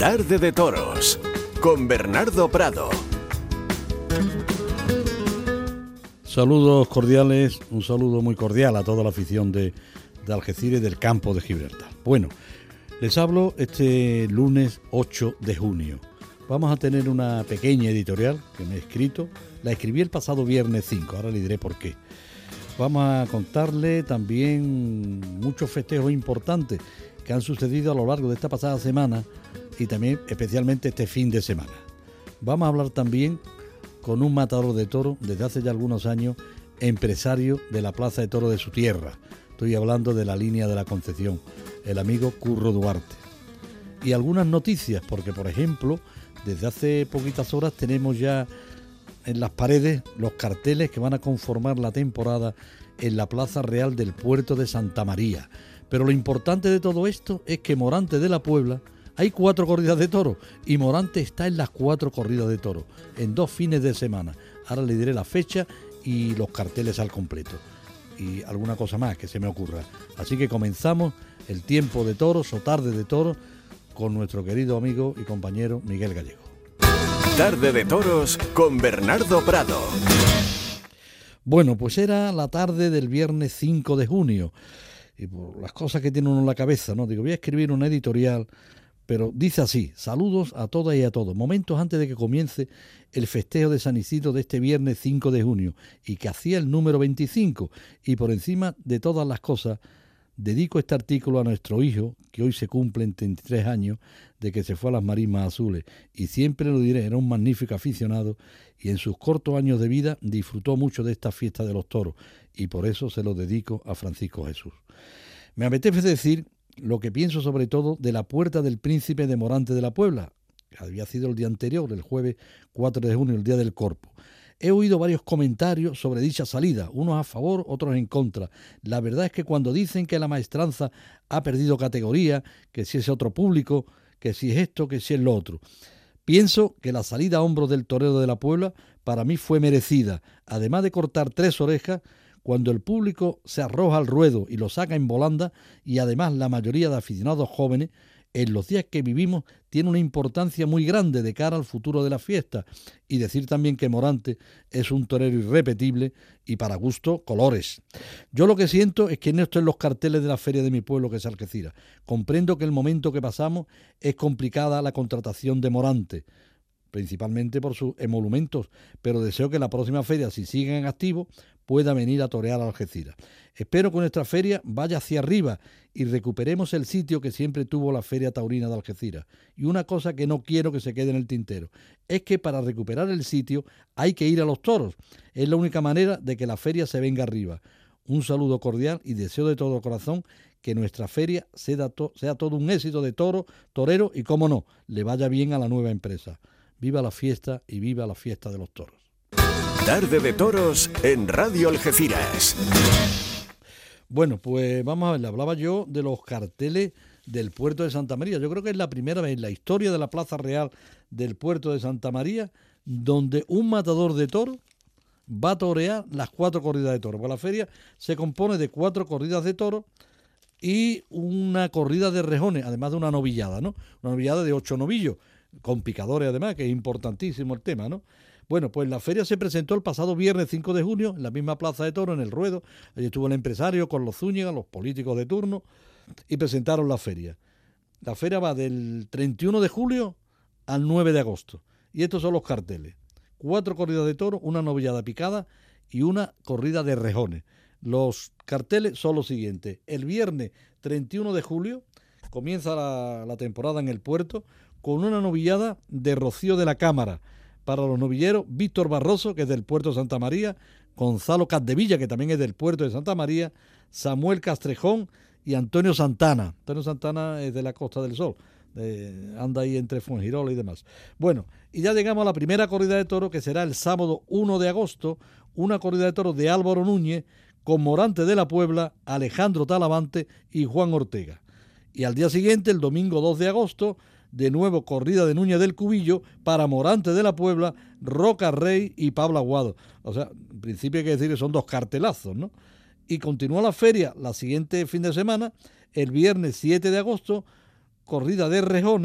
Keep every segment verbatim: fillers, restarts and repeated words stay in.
Tarde de Toros, con Bernardo Prado. Saludos cordiales, un saludo muy cordial a toda la afición de, de Algeciras y del campo de Gibraltar. Bueno, les hablo este lunes ocho de junio. Vamos a tener una pequeña editorial que me he escrito. La escribí el pasado viernes cinco, ahora le diré por qué. Vamos a contarle también muchos festejos importantes que han sucedido a lo largo de esta pasada semana y también especialmente este fin de semana. Vamos a hablar también con un matador de toros desde hace ya algunos años, empresario de la Plaza de Toros de su tierra. Estoy hablando de la línea de la Concepción, el amigo Curro Duarte. Y algunas noticias, porque por ejemplo, desde hace poquitas horas tenemos ya en las paredes los carteles que van a conformar la temporada en la Plaza Real del Puerto de Santa María. Pero lo importante de todo esto es que Morante de la Puebla hay cuatro corridas de toros y Morante está en las cuatro corridas de toros, en dos fines de semana. Ahora le diré la fecha y los carteles al completo. Y alguna cosa más que se me ocurra. Así que comenzamos el tiempo de toros o tarde de toros con nuestro querido amigo y compañero Miguel Gallego. Tarde de Toros con Bernardo Prado. Bueno, pues era la tarde del viernes cinco de junio. Y por las cosas que tiene uno en la cabeza, ¿no? Digo, voy a escribir una editorial, pero dice así: saludos a todas y a todos. Momentos antes de que comience el festejo de San Isidro de este viernes cinco de junio, y que hacía el número veinticinco, y por encima de todas las cosas, dedico este artículo a nuestro hijo, que hoy se cumplen treinta y tres años de que se fue a las Marismas Azules, y siempre lo diré, era un magnífico aficionado, y en sus cortos años de vida disfrutó mucho de esta fiesta de los toros, y por eso se lo dedico a Francisco Jesús. Me apetece decir lo que pienso sobre todo de la Puerta del Príncipe de Morante de la Puebla, que había sido el día anterior, el jueves cuatro de junio, el día del Corpus. He oído varios comentarios sobre dicha salida, unos a favor, otros en contra. La verdad es que cuando dicen que la maestranza ha perdido categoría, que si es otro público, que si es esto, que si es lo otro, pienso que la salida a hombros del torero de la Puebla para mí fue merecida, además de cortar tres orejas, cuando el público se arroja al ruedo y lo saca en volanda, y además la mayoría de aficionados jóvenes, en los días que vivimos tiene una importancia muy grande de cara al futuro de la fiesta. Y decir también que Morante es un torero irrepetible y para gusto colores. Yo lo que siento es que no estoy en los carteles de la feria de mi pueblo, que es Algeciras. Comprendo que el momento que pasamos es complicada la contratación de Morante, principalmente por sus emolumentos, pero deseo que la próxima feria, si siguen en activo, pueda venir a torear a Algeciras. Espero que nuestra feria vaya hacia arriba y recuperemos el sitio que siempre tuvo la Feria Taurina de Algeciras. Y una cosa que no quiero que se quede en el tintero, es que para recuperar el sitio hay que ir a los toros. Es la única manera de que la feria se venga arriba. Un saludo cordial y deseo de todo corazón que nuestra feria sea, to- sea todo un éxito de toro, torero y, cómo no, le vaya bien a la nueva empresa. Viva la fiesta y viva la fiesta de los toros. Tarde de Toros en Radio Algeciras. Bueno, pues vamos a ver, le hablaba yo de los carteles del Puerto de Santa María. Yo creo que es la primera vez en la historia de la Plaza Real del Puerto de Santa María donde un matador de toros va a torear las cuatro corridas de toros. Porque la feria se compone de cuatro corridas de toros y una corrida de rejones, además de una novillada, ¿no? Una novillada de ocho novillos, con picadores además, que es importantísimo el tema, ¿no? Bueno, pues la feria se presentó el pasado viernes cinco de junio en la misma Plaza de Toros, en el Ruedo. Allí estuvo el empresario con los Zúñiga, los políticos de turno, y presentaron la feria. La feria va del treinta y uno de julio al nueve de agosto. Y estos son los carteles. Cuatro corridas de toros, una novillada picada y una corrida de rejones. Los carteles son los siguientes. El viernes treinta y uno de julio comienza la, la temporada en el puerto con una novillada de Rocío de la Cámara. Para los novilleros, Víctor Barroso, que es del puerto de Santa María, Gonzalo Capdevilla, que también es del puerto de Santa María, Samuel Castrejón y Antonio Santana. Antonio Santana es de la Costa del Sol, eh, anda ahí entre Fuengirola y demás. Bueno, y ya llegamos a la primera corrida de toros, que será el sábado uno de agosto, una corrida de toros de Álvaro Núñez, con Morante de la Puebla, Alejandro Talavante y Juan Ortega. Y al día siguiente, el domingo dos de agosto, de nuevo corrida de Núñez del Cubillo para Morante de la Puebla, Roca Rey y Pablo Aguado. O sea, en principio hay que decir que son dos cartelazos, ¿no? Y continúa la feria la siguiente fin de semana, el viernes siete de agosto, corrida de rejones,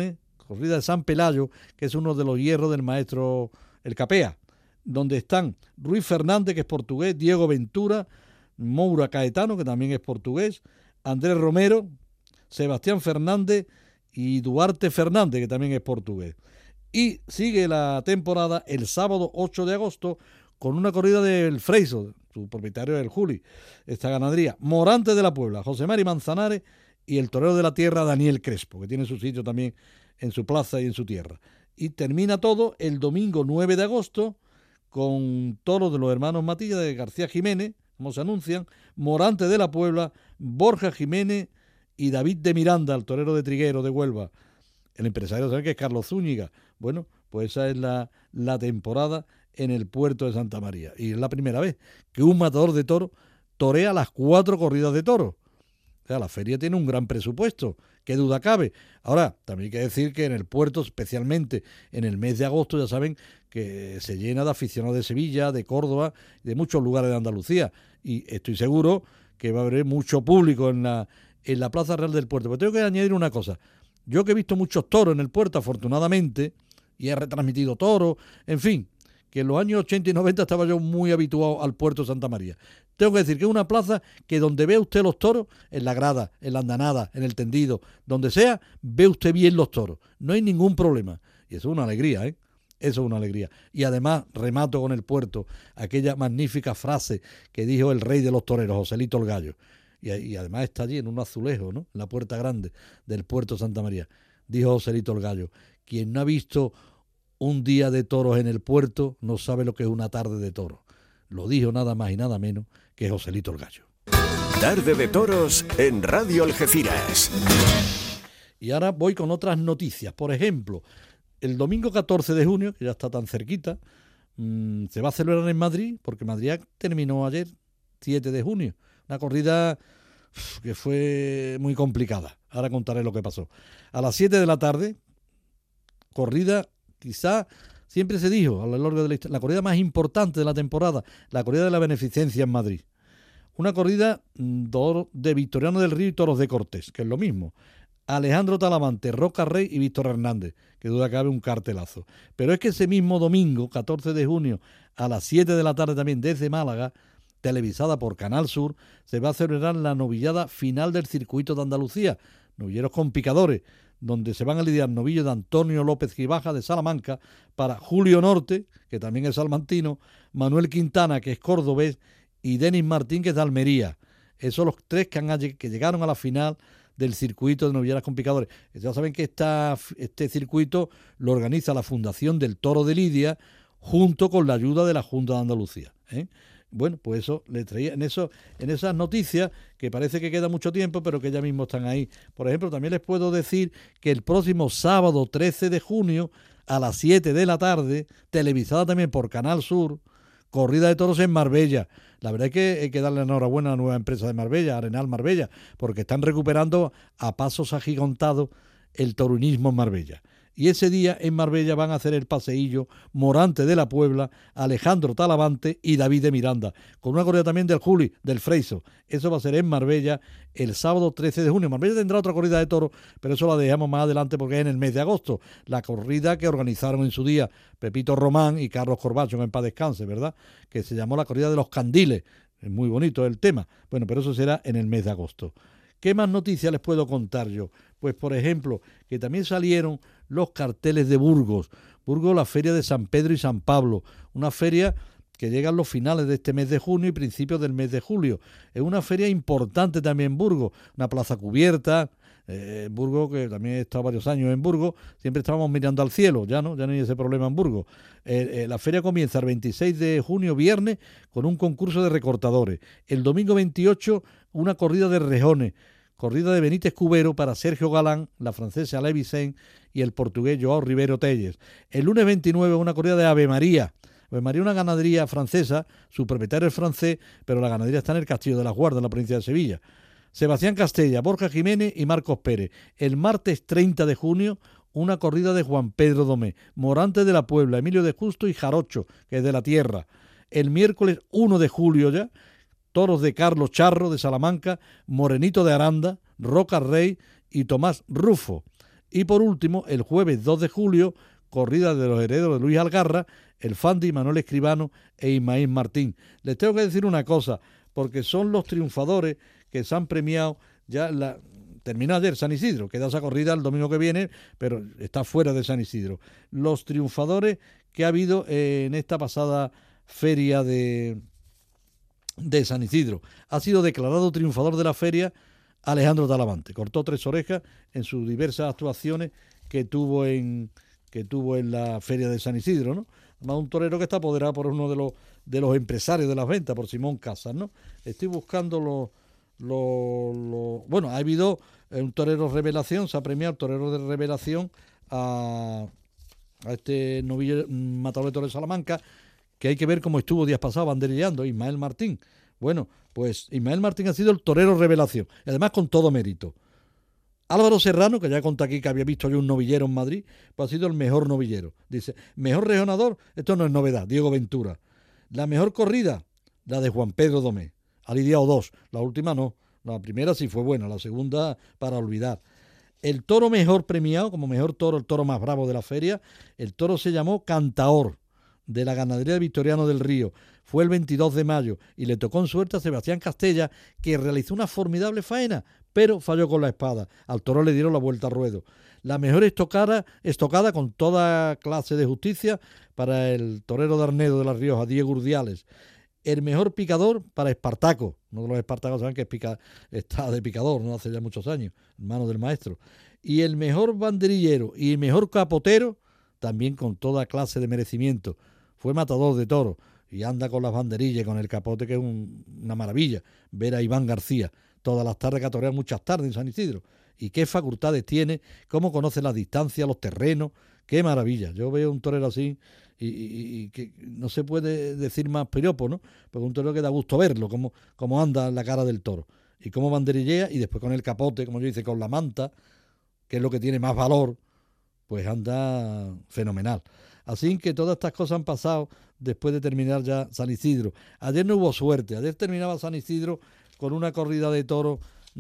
corrida de San Pelayo, que es uno de los hierros del maestro El Capea, donde están Ruiz Fernández, que es portugués, Diego Ventura, Moura Caetano, que también es portugués, Andrés Romero, Sebastián Fernández y Duarte Fernández, que también es portugués. Y sigue la temporada el sábado ocho de agosto con una corrida del Freiso, su propietario del Juli, esta ganadería, Morante de la Puebla, José Mari Manzanares y el torero de la tierra Daniel Crespo, que tiene su sitio también en su plaza y en su tierra. Y termina todo el domingo nueve de agosto con toros de los hermanos Matías de García Jiménez, como se anuncian, Morante de la Puebla, Borja Jiménez y David de Miranda, el torero de Triguero de Huelva. El empresario sabe que es Carlos Zúñiga. Bueno, pues esa es la, la temporada en el puerto de Santa María. Y es la primera vez que un matador de toros torea las cuatro corridas de toros. O sea, la feria tiene un gran presupuesto, qué duda cabe. Ahora, también hay que decir que en el puerto, especialmente en el mes de agosto, ya saben que se llena de aficionados de Sevilla, de Córdoba, de muchos lugares de Andalucía. Y estoy seguro que va a haber mucho público en la, en la Plaza Real del Puerto. Pero tengo que añadir una cosa. Yo que he visto muchos toros en el puerto, afortunadamente, y he retransmitido toros, en fin, que en los años ochenta y noventa estaba yo muy habituado al puerto de Santa María. Tengo que decir que es una plaza que donde ve usted los toros, en la grada, en la andanada, en el tendido, donde sea, ve usted bien los toros. No hay ningún problema. Y eso es una alegría, ¿eh? Eso es una alegría. Y además, remato con el puerto, aquella magnífica frase que dijo el rey de los toreros, Joselito el Gallo. Y, y además está allí en un azulejo, ¿no? En la puerta grande del puerto de Santa María. Dijo Joselito el Gallo, quien no ha visto un día de toros en el puerto no sabe lo que es una tarde de toros. Lo dijo nada más y nada menos que Joselito el Gallo. Tarde de toros en Radio Algeciras. Y ahora voy con otras noticias. Por ejemplo, el domingo catorce de junio, que ya está tan cerquita, mmm, se va a celebrar en Madrid, porque Madrid terminó ayer, siete de junio. Una corrida uf, que fue muy complicada. Ahora contaré lo que pasó. A las siete de la tarde, corrida, quizá siempre se dijo a lo largo de la historia, la corrida más importante de la temporada, la corrida de la beneficencia en Madrid. Una corrida de Victoriano del Río y Toros de Cortés, que es lo mismo. Alejandro Talavante, Roca Rey y Víctor Hernández, que duda cabe un cartelazo. Pero es que ese mismo domingo, catorce de junio, a las siete de la tarde también desde Málaga, televisada por Canal Sur, se va a celebrar la novillada final del circuito de Andalucía, novilleros con picadores, donde se van a lidiar novillos de Antonio López Gibaja de Salamanca para Julio Norte, que también es salmantino, Manuel Quintana, que es cordobés, y Denis Martín, que es de Almería. Esos son los tres que, han, que llegaron a la final del circuito de novilleras con picadores. Ya saben que esta, este circuito lo organiza la Fundación del Toro de Lidia junto con la ayuda de la Junta de Andalucía, ¿eh? Bueno, pues eso le traía en eso, en esas noticias que parece que queda mucho tiempo, pero que ya mismo están ahí. Por ejemplo, también les puedo decir que el próximo sábado trece de junio a las siete de la tarde, televisada también por Canal Sur, corrida de toros en Marbella. La verdad es que hay que darle enhorabuena a la nueva empresa de Marbella, Arenal Marbella, porque están recuperando a pasos agigantados el torunismo en Marbella. Y ese día en Marbella van a hacer el paseillo Morante de la Puebla, Alejandro Talavante y David de Miranda, con una corrida también del Juli, del Freiso. Eso va a ser en Marbella el sábado trece de junio. Marbella tendrá otra corrida de toros, pero eso la dejamos más adelante porque es en el mes de agosto. La corrida que organizaron en su día Pepito Román y Carlos Corbacho, en paz descanse, ¿verdad? Que se llamó la corrida de los Candiles. Es muy bonito el tema. Bueno, pero eso será en el mes de agosto. ¿Qué más noticias les puedo contar yo? Pues, por ejemplo, que también salieron los carteles de Burgos. Burgos, la feria de San Pedro y San Pablo. Una feria que llega a los finales de este mes de junio y principios del mes de julio. Es una feria importante también en Burgos. Una plaza cubierta. Eh, Burgos, que también he estado varios años en Burgos, siempre estábamos mirando al cielo. Ya no, ya no hay ese problema en Burgos. Eh, eh, la feria comienza el veintiséis de junio, viernes, con un concurso de recortadores. El domingo veintiocho, una corrida de rejones. Corrida de Benítez Cubero para Sergio Galán, la francesa Alain Vicent y el portugués Joao Ribeiro Telles. El lunes veintinueve, una corrida de Ave María. Ave María, una ganadería francesa, su propietario es francés, pero la ganadería está en el Castillo de las Guardas, en la provincia de Sevilla. Sebastián Castella, Borja Jiménez y Marcos Pérez. El martes treinta de junio, una corrida de Juan Pedro Domé, Morante de la Puebla, Emilio de Justo y Jarocho, que es de la tierra. El miércoles uno de julio ya, toros de Carlos Charro de Salamanca, Morenito de Aranda, Roca Rey y Tomás Rufo. Y por último, el jueves dos de julio, corrida de los herederos de Luis Algarra, el Fandi, Manuel Escribano e Ismael Martín. Les tengo que decir una cosa, porque son los triunfadores que se han premiado ya la... Terminó ayer San Isidro, queda esa corrida el domingo que viene, pero está fuera de San Isidro. Los triunfadores que ha habido en esta pasada feria de, de San Isidro. Ha sido declarado triunfador de la feria Alejandro Talavante. Cortó tres orejas en sus diversas actuaciones que tuvo en, que tuvo en la feria de San Isidro, ¿no? Además, un torero que está apoderado por uno de los, de los empresarios de las ventas, por Simón Casas, ¿no? Estoy buscando los... Lo, lo, bueno, ha habido un torero revelación, se ha premiado el torero de revelación a, a este novillo matador de toros de Salamanca, que hay que ver cómo estuvo días pasados banderilleando, Ismael Martín. Bueno, pues Ismael Martín ha sido el torero revelación, y además con todo mérito. Álvaro Serrano, que ya conté aquí que había visto yo un novillero en Madrid, pues ha sido el mejor novillero. Dice, mejor regionador, esto no es novedad, Diego Ventura. La mejor corrida, la de Juan Pedro Domé. Ha lidiado dos, la última no, la primera sí fue buena, la segunda para olvidar. El toro mejor premiado, como mejor toro, el toro más bravo de la feria, el toro se llamó Cantaor, de la ganadería de Victoriano del Río. Fue el veintidós de mayo y le tocó en suerte a Sebastián Castella, que realizó una formidable faena, pero falló con la espada. Al toro le dieron la vuelta al ruedo. La mejor estocada, estocada con toda clase de justicia para el torero de Arnedo de La Rioja, Diego Urdiales. El mejor picador para Espartaco. Uno de los espartacos saben que es pica, está de picador, no hace ya muchos años, hermano del maestro. Y el mejor banderillero y el mejor capotero, también con toda clase de merecimiento. Fue matador de toros y anda con las banderillas, con el capote, que es un, una maravilla. Ver a Iván García todas las tardes, que ha toreado muchas tardes en San Isidro. Y qué facultades tiene, cómo conoce las distancias, los terrenos. Qué maravilla. Yo veo un torero así y, y, y que no se puede decir más piropo, ¿no? Porque un torero que da gusto verlo, cómo, cómo anda en la cara del toro. Y cómo banderillea, y después con el capote, como yo dice, con la manta, que es lo que tiene más valor, pues anda fenomenal. Así que todas estas cosas han pasado después de terminar ya San Isidro. Ayer no hubo suerte. Ayer terminaba San Isidro con una corrida de toros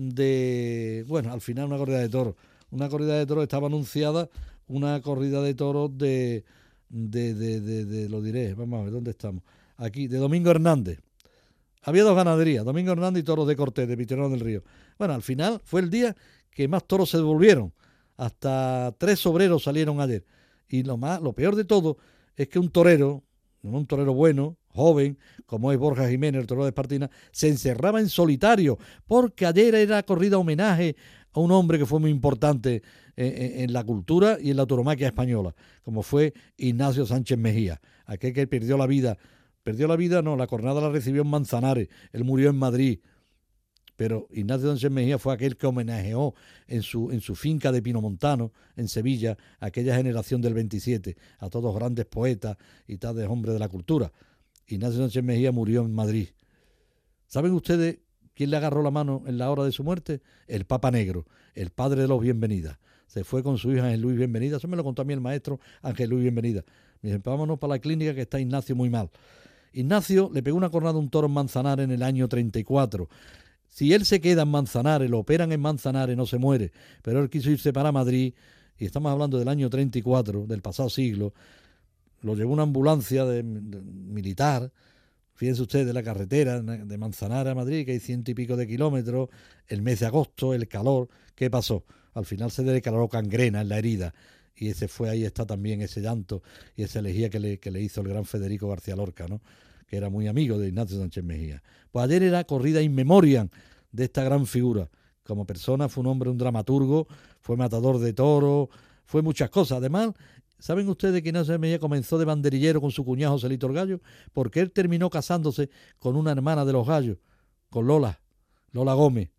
de... Bueno, al final una corrida de toros. Una corrida de toros estaba anunciada, una corrida de toros de, de, de, de, de, lo diré, vamos a ver, ¿dónde estamos? Aquí, de Domingo Hernández. Había dos ganaderías, Domingo Hernández y toros de Cortés, de Victoriano del Río. Bueno, al final fue el día que más toros se devolvieron. Hasta tres obreros salieron ayer. Y lo más, lo peor de todo es que un torero, un torero bueno, joven, como es Borja Jiménez, el torero de Espartina, se encerraba en solitario, porque ayer era corrida homenaje a un hombre que fue muy importante en, en, en la cultura y en la tauromaquia española, como fue Ignacio Sánchez Mejía, aquel que perdió la vida, perdió la vida, no, la cornada la recibió en Manzanares, él murió en Madrid, pero Ignacio Sánchez Mejía fue aquel que homenajeó en su, en su finca de Pinomontano, en Sevilla, a aquella generación del veintisiete, a todos grandes poetas y tales hombres de la cultura. Ignacio Sánchez Mejía murió en Madrid. ¿Saben ustedes quién le agarró la mano en la hora de su muerte? El Papa Negro, el padre de los Bienvenidas. Se fue con su hija Ángel Luis Bienvenida, eso me lo contó a mí el maestro Ángel Luis Bienvenida. Me dijo, vámonos para la clínica que está Ignacio muy mal. Ignacio le pegó una cornada a un toro en Manzanares en el año treinta y cuatro. Si él se queda en Manzanares, lo operan en Manzanares, no se muere, pero él quiso irse para Madrid, y estamos hablando del año treinta y cuatro, del pasado siglo, lo llevó una ambulancia de, de, militar, fíjense ustedes, de la carretera de Manzanares a Madrid, que hay ciento y pico de kilómetros, el mes de agosto, el calor, ¿qué pasó? Al final se le declaró gangrena en la herida, y ese fue, ahí está también ese llanto y esa elegía que le, que le hizo el gran Federico García Lorca, ¿no? Que era muy amigo de Ignacio Sánchez Mejía. Pues ayer era corrida in memoriam de esta gran figura. Como persona fue un hombre, un dramaturgo, fue matador de toros, fue muchas cosas. Además, ¿saben ustedes que Ignacio Sánchez Mejía comenzó de banderillero con su cuñado Joselito el Gallo? Porque él terminó casándose con una hermana de los Gallos, con Lola, Lola Gómez.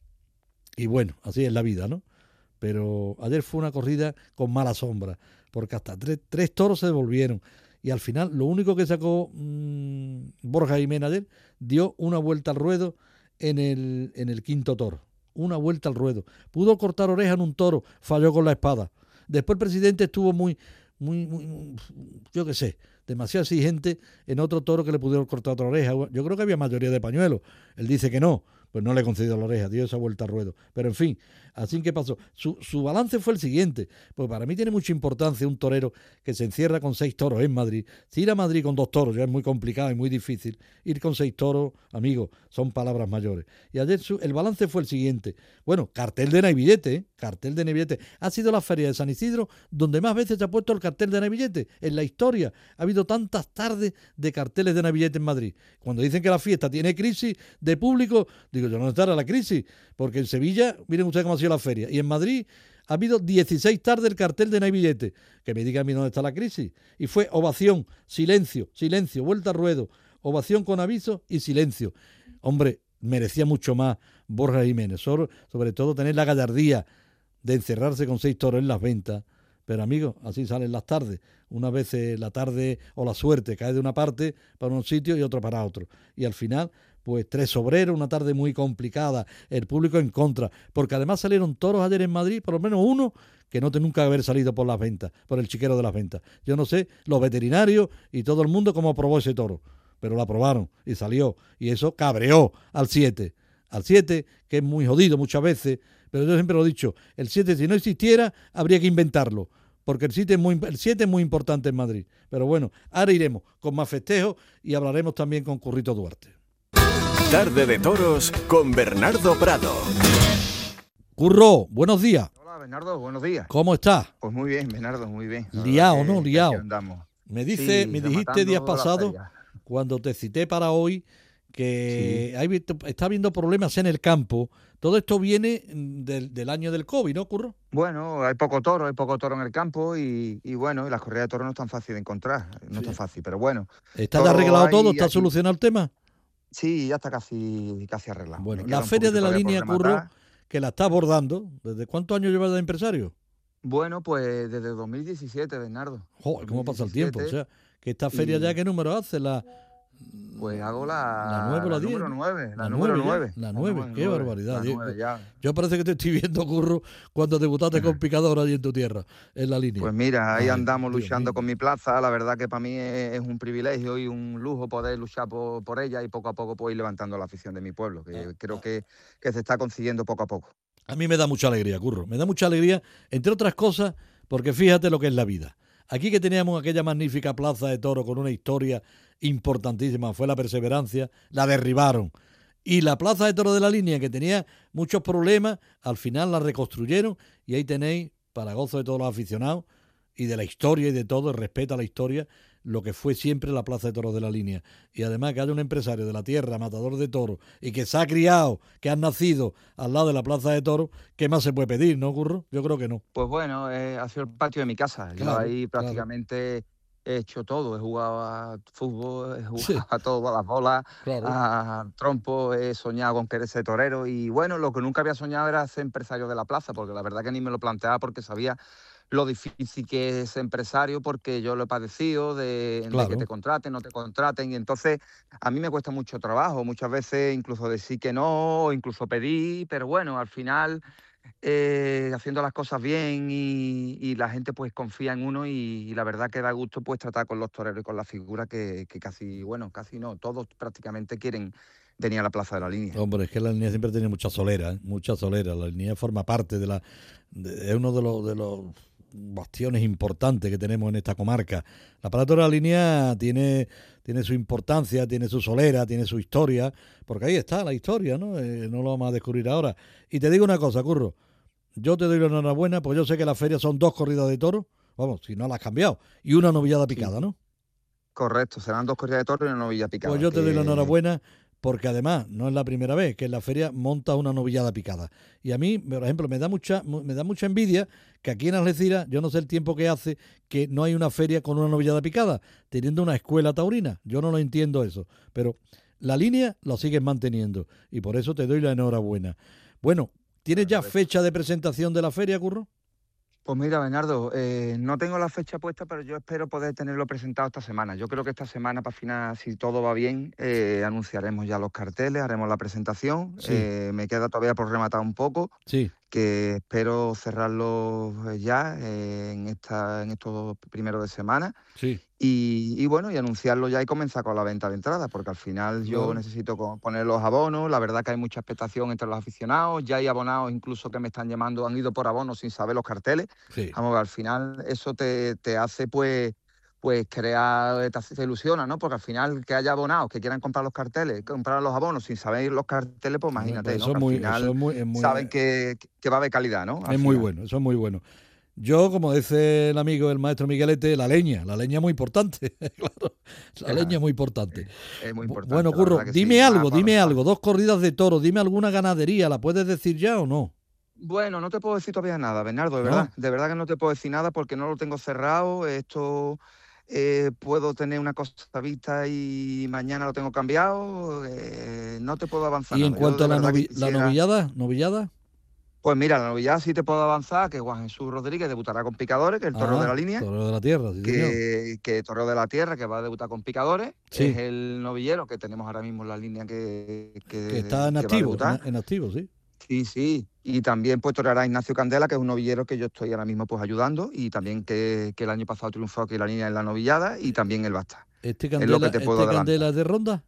Y bueno, así es la vida, ¿no? Pero ayer fue una corrida con mala sombra, porque hasta tres, tres toros se devolvieron. Y al final, lo único que sacó mmm, Borja Jiménez ayer, dio una vuelta al ruedo en el, en el quinto toro. Una vuelta al ruedo. Pudo cortar oreja en un toro, falló con la espada. Después el presidente estuvo muy, muy, muy yo qué sé, demasiado exigente en otro toro que le pudieron cortar otra oreja. Yo creo que había mayoría de pañuelos. Él dice que no, pues no le he concedido la oreja, dio esa vuelta al ruedo. Pero en fin, así que pasó. Su, su balance fue el siguiente, pues para mí tiene mucha importancia un torero que se encierra con seis toros en Madrid. Si ir a Madrid con dos toros ya es muy complicado y muy difícil, ir con seis toros, amigos, son palabras mayores. Y ayer su, el balance fue el siguiente. Bueno, cartel de Naivillete, ¿eh? Cartel de Naivillete. Ha sido la feria de San Isidro donde más veces se ha puesto el cartel de Naivillete. En la historia ha habido tantas tardes de carteles de Naivillete en Madrid. Cuando dicen que la fiesta tiene crisis de público, digo yo, no estará la crisis, porque en Sevilla, miren ustedes cómo ha sido la feria, y en Madrid ha habido dieciséis tardes el cartel de Naivillete. Que me diga a mí dónde está la crisis. Y fue ovación, silencio, silencio, vuelta al ruedo, ovación con aviso y silencio. Hombre, merecía mucho más Borja Jiménez, sobre, sobre todo tener la gallardía de encerrarse con seis toros en las ventas. Pero amigos, así salen las tardes. Una vez la tarde o la suerte cae de una parte para un sitio y otro para otro. Y al final, pues tres obreros, una tarde muy complicada, el público en contra. Porque además salieron toros ayer en Madrid, por lo menos uno, que no tiene nunca haber salido por las ventas, por el chiquero de las ventas. Yo no sé, los veterinarios y todo el mundo cómo aprobó ese toro. Pero lo aprobaron y salió. Y eso cabreó al siete. Al siete, que es muy jodido muchas veces. Pero yo siempre lo he dicho, el siete si no existiera, habría que inventarlo. Porque el siete es muy, el siete es muy importante en Madrid. Pero bueno, ahora iremos con más festejos y hablaremos también con Currito Duarte. Tarde de Toros con Bernardo Prado. Curro, buenos días. Hola, Bernardo, buenos días. ¿Cómo estás? Pues muy bien, Bernardo, muy bien. Liado, ¿no? Liado. Andamos. Me dice, sí, me dijiste días pasados, feria. cuando te cité para hoy, que Sí. hay, está habiendo problemas en el campo. Todo esto viene del, del año del COVID, ¿no, Curro? Bueno, hay poco toro, hay poco toro en el campo y, y bueno, y las corridas de toro no es tan fácil de encontrar, no Sí. es tan fácil, pero bueno. ¿Está ya Todo arreglado hay todo? ¿Está aquí. solucionado el tema? Sí, ya está casi, casi arreglado. Bueno, Me queda la un feria de poquito la todavía por línea, Curro, rematar. que la está abordando. ¿Desde cuántos años llevas de empresario? Bueno, pues desde dos mil diecisiete, Bernardo. Joder, ¿cómo pasa el tiempo? O dos mil diecisiete, sea, que esta feria y- ya, ¿qué número hace? ¿La, Pues hago la, la nueve o la diez? número ¿no? nueve, la, La número nueve ya, nueve. la nueve, qué barbaridad. La Dios. nueve, ya. Yo parece que te estoy viendo, Curro, cuando debutaste con Picador allí en tu tierra, en la línea. Pues mira, ahí Ay, andamos Dios luchando mío. con mi plaza. La verdad que para mí es, es un privilegio y un lujo poder luchar por, por ella y poco a poco pues ir levantando la afición de mi pueblo, que Ah, creo ah. que, que se está consiguiendo poco a poco. A mí me da mucha alegría, Curro. Me da mucha alegría, entre otras cosas, porque fíjate lo que es la vida. Aquí que teníamos aquella magnífica plaza de toros con una historia importantísima, fue la Perseverancia, la derribaron. Y la plaza de toros de la línea, que tenía muchos problemas, al final la reconstruyeron y ahí tenéis, para gozo de todos los aficionados y de la historia y de todo, el respeto a la historia, lo que fue siempre la plaza de toros de la línea. Y además que haya un empresario de la tierra, matador de toros, y que se ha criado, que ha nacido al lado de la plaza de toros, ¿qué más se puede pedir, no, Curro? Yo creo que no. Pues bueno, eh, ha sido el patio de mi casa. Yo Claro, ahí claro. prácticamente he hecho todo. He jugado a fútbol, he jugado Sí. a todo, a las bolas, Claro. a trompo, he soñado con querer ser torero. Y bueno, lo que nunca había soñado era ser empresario de la plaza, porque la verdad que ni me lo planteaba porque sabía lo difícil que es ser empresario, porque yo lo he padecido de, de Claro. que te contraten, no te contraten, y entonces a mí me cuesta mucho trabajo, muchas veces incluso decir que no, o incluso pedir, pero bueno, al final eh, haciendo las cosas bien y, y la gente pues confía en uno y, y la verdad que da gusto pues tratar con los toreros y con la figura que, que casi, bueno, casi no, todos prácticamente quieren venir a la plaza de la línea. Hombre, es que la línea siempre tiene mucha solera, ¿eh? Mucha solera. La línea forma parte de la... de- es uno de los, de los bastiones importantes que tenemos en esta comarca. La Plaza de la Línea tiene, tiene su importancia, tiene su solera, tiene su historia, porque ahí está la historia, ¿no? Eh, no lo vamos a descubrir ahora. Y te digo una cosa, Curro, yo te doy la enhorabuena, pues yo sé que las ferias son dos corridas de toros, vamos, si no las has cambiado, y una novillada picada, Sí. ¿no? Correcto, serán dos corridas de toros y una novilla picada. Pues yo te doy la que- enhorabuena porque además no es la primera vez que en la feria monta una novillada picada. Y a mí, por ejemplo, me da mucha me da mucha envidia que aquí en Algeciras, yo no sé el tiempo que hace que no hay una feria con una novillada picada, teniendo una escuela taurina. Yo no lo entiendo eso, pero la línea la siguen manteniendo y por eso te doy la enhorabuena. Bueno, ¿tienes ya Perfecto. fecha de presentación de la feria, Curro? Pues mira, Bernardo, eh, no tengo la fecha puesta, pero yo espero poder tenerlo presentado esta semana. Yo creo que esta semana, para final, si todo va bien, eh, anunciaremos ya los carteles, haremos la presentación. Sí. Eh, me queda todavía por rematar un poco, Sí. que espero cerrarlo eh, ya eh, en, esta, en estos primeros de semana. Sí. Y, y bueno, y anunciarlo ya y comenzar con la venta de entradas, porque al final yo Claro. necesito co- poner los abonos. La verdad que hay mucha expectación entre los aficionados. Ya hay abonados incluso que me están llamando, han ido por abonos sin saber los carteles. Sí. Vamos, al final eso te, te hace pues pues crear, te, hace- te ilusiona, ¿no? Porque al final que haya abonados que quieran comprar los carteles, comprar los abonos sin saber los carteles, pues Hombre, imagínate, pues ¿no? eso Que es al muy, eso final es muy, es muy, saben que, que va a haber calidad, ¿no? Al es muy final. bueno, eso es muy bueno. Yo, como dice el amigo, el maestro Miguelete, la leña, la leña es muy importante, claro, la leña es muy importante. Es, es muy Bu- importante, Bueno, la Curro, verdad que dime sí. algo, Más dime para- algo, dos corridas de toros, dime alguna ganadería, ¿la puedes decir ya o no? Bueno, no te puedo decir todavía nada, Bernardo, de ¿No? verdad. De verdad que no te puedo decir nada porque no lo tengo cerrado. Esto eh, puedo tener una cosa vista y mañana lo tengo cambiado. eh, no te puedo avanzar Y en nada. Yo cuanto de a la, verdad que novi- la quisiera. novillada, novillada, Pues mira, la novillada sí te puedo avanzar, que Juan Jesús Rodríguez debutará con Picadores, que es el torero de ah, la línea, torero de la tierra, sí señor. que, que torero de la tierra, que va a debutar con Picadores. Sí. Es el novillero que tenemos ahora mismo en la línea que, que, Que está en que va a activo, debutar. en, en activo, sí. Sí, sí. Y también pues toreará Ignacio Candela, que es un novillero que yo estoy ahora mismo pues ayudando, y también que, que el año pasado triunfó aquí en la línea en la novillada, y también el Basta. ¿Este Es lo Candela, que te puedo este adelantar. Candela es de ronda?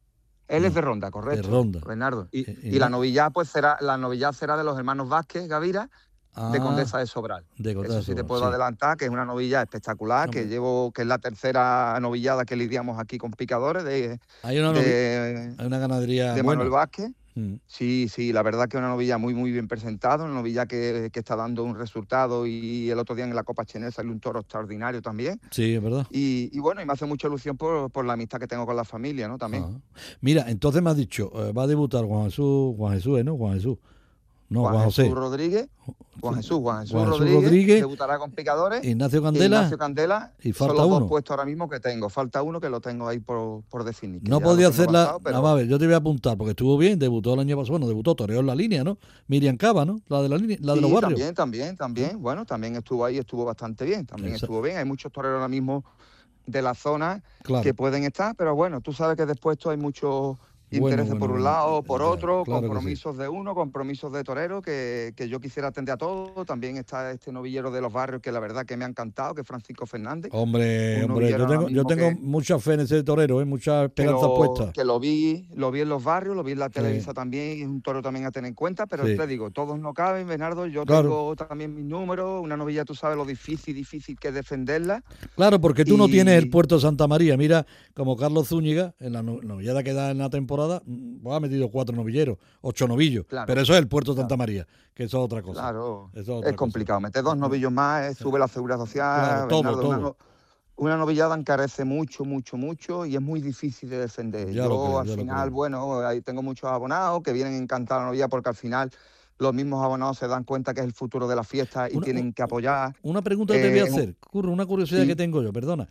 Él No, es de Ronda, correcto. de Ronda. Bernardo. Y, Eh, y eh, la no- novillada pues será, la novillada será de los hermanos Vázquez Gavira, de Ah, Condesa de Sobral. de Condesa Eso de sí te Sobral, puedo sí. adelantar, que es una novilla espectacular, que Hombre. llevo, que es la tercera novillada que lidiamos aquí con Picadores de, Hay una, novi- de, hay una ganadería de buena. Manuel Vázquez. Mm. Sí, sí, la verdad que es una novilla muy, muy bien presentada, una novilla que, que está dando un resultado, y el otro día en la Copa Chenel salió un toro extraordinario también. Sí, es verdad. Y, y bueno, y me hace mucha ilusión por, por la amistad que tengo con la familia, ¿no? También. Ah. Mira, entonces me has dicho, eh, va a debutar Juan Jesús, Juan Jesús, ¿eh? ¿no? Juan Jesús. No, Juan, Juan José. Jesús Rodríguez, Juan Jesús, Juan Jesús, Juan Jesús Rodríguez, Rodríguez, debutará con Picadores. Ignacio y Candela. Ignacio Candela, y son falta los uno. dos puestos ahora mismo que tengo. Falta uno que lo tengo ahí por, por definir. que No ya lo podía tengo hacerla. avanzado, pero- Vamos a ver, yo te voy a apuntar porque estuvo bien, debutó el año pasado, bueno, debutó, toreó en la línea, ¿no? Miriam Cava, ¿no? La de la línea, la de los Sí, barrios. también, también, también. Bueno, también estuvo ahí, estuvo bastante bien. También Esa- estuvo bien. Hay muchos toreros ahora mismo de la zona Claro. que pueden estar, pero bueno, tú sabes que después hay muchos Bueno, intereses bueno, por un bueno, lado, eh, por ya, otro, claro que sí. compromisos de uno, compromisos de torero, que, que yo quisiera atender a todos. También está este novillero de los barrios, que la verdad que me ha encantado, que es Francisco Fernández. Hombre, Un hombre, novillero yo ahora tengo, yo mismo tengo que- mucha fe en ese torero, ¿eh? Muchas que esperanzas lo, puestas. que lo vi, lo vi en los barrios, lo vi en la Sí. televisa también, y es un toro también a tener en cuenta, pero Sí. te digo, todos no caben, Bernardo, yo Claro. tengo también mis números, una novilla, tú sabes lo difícil, difícil que es defenderla. Claro, porque tú no Y- tienes el puerto de Santa María. Mira, como Carlos Zúñiga, en la no- novillada que da en la temporada, mm, pues ha metido cuatro novilleros, ocho novillos. Claro. Pero eso es el puerto de Santa Claro. María, que eso es otra cosa. Claro, Eso es otra es complicado, meter dos cosa. novillos más, eh, sube la seguridad social, Claro, todo, Bernardo, una, todo. no- una novillada encarece mucho, mucho, mucho, y es muy difícil de defender. Ya yo lo creo, al ya lo final, creo. bueno, ahí tengo muchos abonados que vienen encantados a la novilla, porque al final los mismos abonados se dan cuenta que es el futuro de la fiesta y Una- tienen que apoyar. Una pregunta que te voy a Eh, hacer, Curro, una curiosidad sí. que tengo yo, perdona.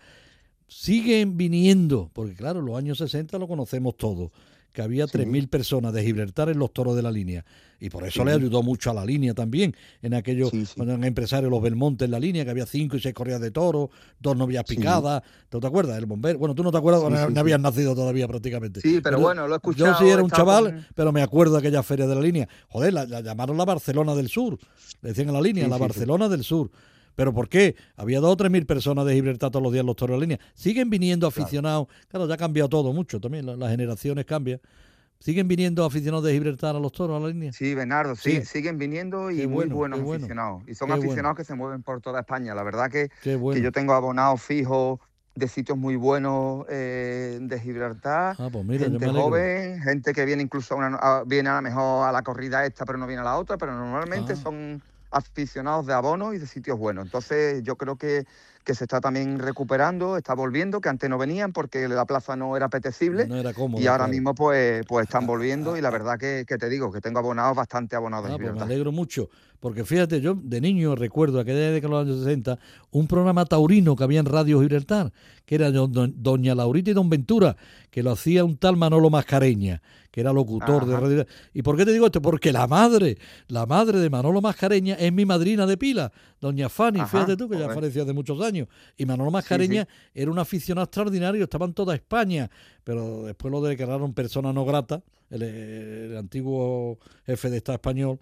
Siguen viniendo, porque claro, los años sesenta lo conocemos todos, que había Sí. tres mil personas de Gibraltar en los toros de la línea. Y por eso Sí. le ayudó mucho a la línea también, en aquellos, Sí, sí. cuando eran empresarios los Belmontes en la línea, que había cinco y seis corridas de toros, dos novias Sí. picadas. ¿Tú te acuerdas? El bombero. Bueno, tú no te acuerdas, Sí, no, sí, no sí. habías nacido todavía prácticamente. Sí, pero bueno, lo he escuchado, Yo sí era he un estado chaval, con- pero me acuerdo de aquella feria de la línea. Joder, la, la llamaron la Barcelona del Sur. Le decían a la línea, Sí, la sí, sí. Barcelona del Sur. ¿Pero por qué? Había dos o tres mil personas de Gibraltar todos los días en los toros de la línea. Siguen viniendo aficionados. Claro, ya ha cambiado todo mucho también. la- Las generaciones cambian. Siguen viniendo aficionados de Gibraltar a los toros, a la línea. Sí, Bernardo, Sí. sí, siguen viniendo y Qué muy bueno, buenos qué bueno. aficionados. Y son Qué bueno. aficionados que se mueven por toda España. La verdad que, Qué bueno. que yo tengo abonados fijos de sitios muy buenos eh, de Gibraltar, Ah, pues mira, yo me gente alegro. joven, gente que viene incluso a, una, a- viene a lo mejor a la corrida esta, pero no viene a la otra, pero normalmente Ah. son aficionados de abonos y de sitios buenos. Entonces yo creo que, que se está también recuperando, está volviendo, que antes no venían porque la plaza no era apetecible. No era cómodo. Y ahora claro. mismo pues, pues están Ah, volviendo ah, y la ah. verdad que, que te digo, que tengo abonados, bastante abonados de Ah, pues me Gibraltar. alegro mucho, porque fíjate, yo de niño recuerdo, aquella década de los años sesenta, un programa taurino que había en Radio Gibraltar, que era do- do- Doña Laurita y Don Ventura, que lo hacía un tal Manolo Mascareña, que era locutor de Ajá. Radio. ¿Y por qué te digo esto? Porque la madre, la madre de Manolo Mascareña es mi madrina de pila, Doña Fanny, Ajá, fíjate tú, que ya joder. falleció hace muchos años. Y Manolo Mascareña era un aficionado extraordinario, estaba en toda España, pero después lo declararon persona no grata, el, el antiguo jefe de Estado español,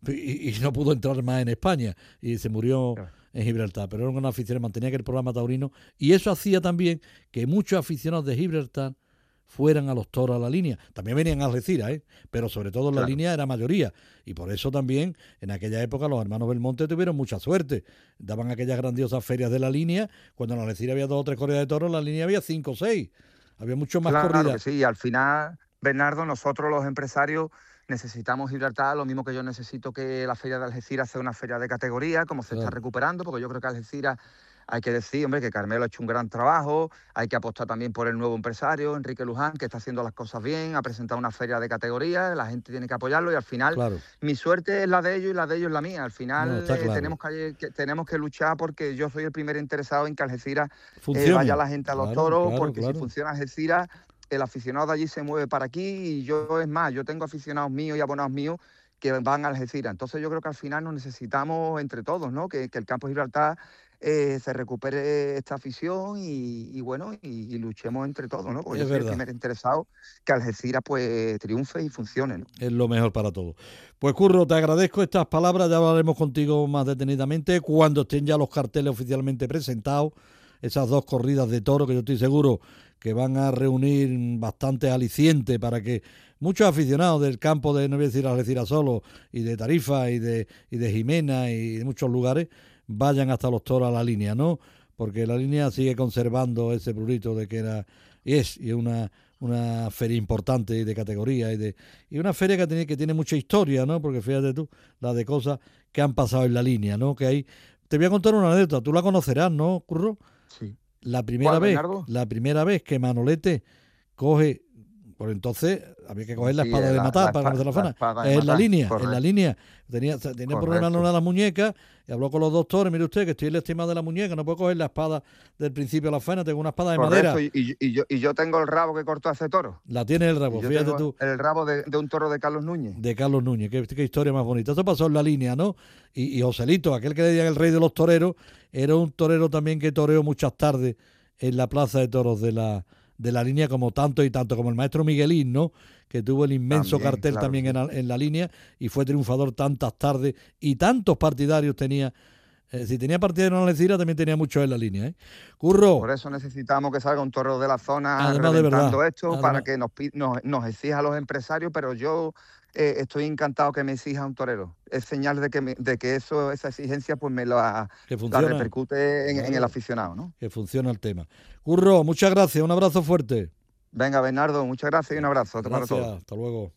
y, y no pudo entrar más en España y se murió Claro. en Gibraltar, pero era un aficionado, mantenía aquel programa taurino y eso hacía también que muchos aficionados de Gibraltar fueran a los toros a la línea. También venían a Algeciras, ¿eh? Pero sobre todo en la Claro. línea era mayoría. Y por eso también en aquella época los hermanos Belmonte tuvieron mucha suerte. Daban aquellas grandiosas ferias de la línea. Cuando en Algeciras había dos o tres corridas de toros, en la línea había cinco o seis. Había mucho más Claro que corridas. sí, y al final, Bernardo, nosotros los empresarios necesitamos Gibraltar, lo mismo que yo necesito que la feria de Algeciras sea una feria de categoría, como se Claro. está recuperando, porque yo creo que Algeciras, hay que decir, hombre, que Carmelo ha hecho un gran trabajo, hay que apostar también por el nuevo empresario, Enrique Luján, que está haciendo las cosas bien, ha presentado una feria de categoría, la gente tiene que apoyarlo y al final Claro. mi suerte es la de ellos y la de ellos es la mía. Al final No, está eh, claro. tenemos, que, que- tenemos que luchar porque yo soy el primer interesado en que Algeciras eh, Funciona. vaya la gente a los Claro, toros, claro, porque claro. si funciona Algeciras, el aficionado de allí se mueve para aquí y yo, es más, yo tengo aficionados míos y abonados míos que van a Algeciras. Entonces yo creo que al final nos necesitamos entre todos, ¿no? Que, que el campo de Gibraltar eh, se recupere esta afición y, y bueno, y, y luchemos entre todos, ¿no? Porque Es yo soy el verdad. primer interesado que Algeciras pues triunfe y funcione, ¿no? Es lo mejor para todos. Pues Curro, te agradezco estas palabras, ya hablaremos contigo más detenidamente cuando estén ya los carteles oficialmente presentados, esas dos corridas de toro que yo estoy seguro que van a reunir bastante aliciente para que muchos aficionados del campo de, no voy a decir Algeciras solo, y de Tarifa y de, y de Jimena y de muchos lugares, vayan hasta los toros a la línea, ¿no? Porque la línea sigue conservando ese prurito de que era, y es, y es una, una feria importante y de categoría y de y una feria que tiene, que tiene mucha historia, ¿no? Porque fíjate tú, la de cosas que han pasado en la línea, ¿no? Que hay, te voy a contar una anécdota, tú la conocerás, ¿no, Curro? Sí. La primera ¿Cuál, vez, Bernardo? la primera vez que Manolete coge, por entonces había que coger la Sí, espada de la- matar la para espa- conocer la la fana. espada de En la matar, línea, en la correcto. línea. Tenía, tenía un problema en una de las muñecas y habló con los doctores, mire usted que estoy lastimado de la muñeca, no puedo coger la espada del principio de la faena, tengo una espada de Correcto, madera. y, y- y yo, y yo tengo el rabo que cortó hace toro. La tiene el Y rabo, yo fíjate tengo tú, el rabo de, de un toro de Carlos Núñez. de Carlos Núñez, qué, qué historia más bonita. Eso pasó en la línea, ¿no? Y, y Joselito, aquel que le decían el rey de los toreros, era un torero también que toreó muchas tardes en la plaza de toros de la, de la línea, como tanto y tanto, como el maestro Miguelín, ¿no? Que tuvo el inmenso También, cartel claro también que en, la- en la línea y fue triunfador tantas tardes y tantos partidarios tenía. Eh, si tenía partidarios en Algeciras, también tenía muchos en la línea, ¿eh? Curro, Por eso necesitamos que salga un toro de la zona Además, de reventando verdad, esto además- para que nos, pi- nos, nos exija a los empresarios, pero yo eh, estoy encantado que me exija un torero. Es señal de que, me- de que eso, esa exigencia pues me la, que la funciona, repercute en, en el Claro. aficionado, ¿no? que funciona el tema. Curro, muchas gracias, un abrazo fuerte. Venga, Bernardo, muchas gracias y un abrazo para Gracias, todos. hasta luego.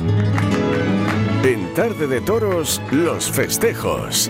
En Tarde de Toros, los festejos.